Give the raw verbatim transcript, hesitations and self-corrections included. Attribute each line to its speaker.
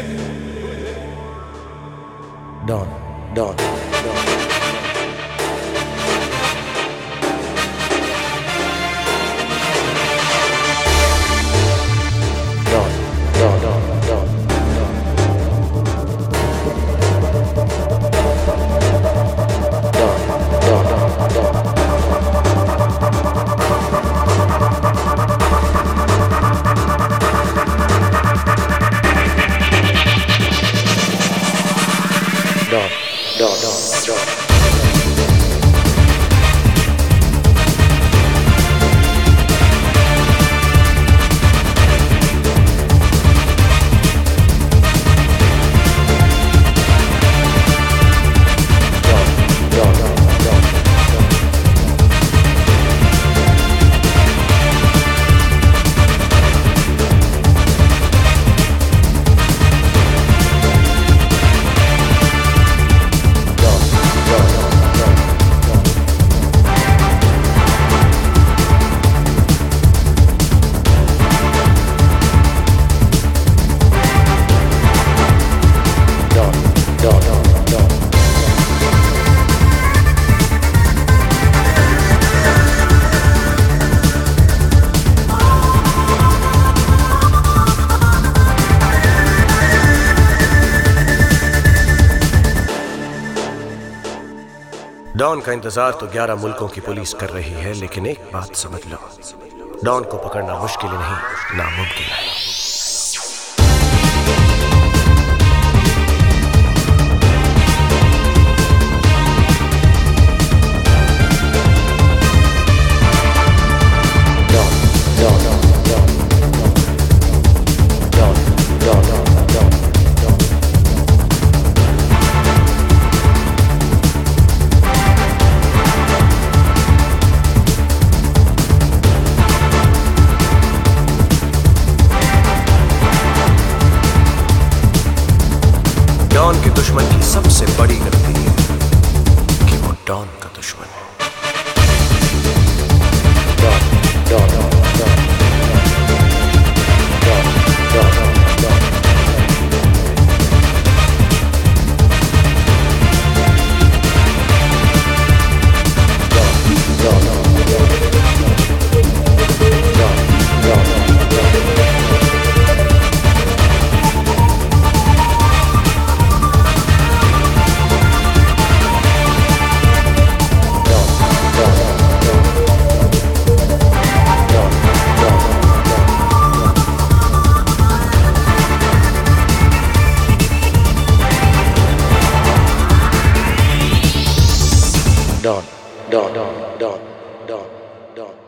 Speaker 1: Don, Don, Don. Don, Don, Don, Don. Don, Don, Don, Don. Don का इंतजार तो ग्यारह मुल्कों की पुलिस कर रही है, लेकिन एक बात समझ लो, डॉन को पकड़ना मुश्किल नहीं, नामुमकिन है। डॉन के दुश्मन की सबसे बड़ी गलती है कि वो डॉन का दुश्मन है। Don, Don, Don, Don, Don, Don, Don. Don, Don, Don, Don, Don, Don.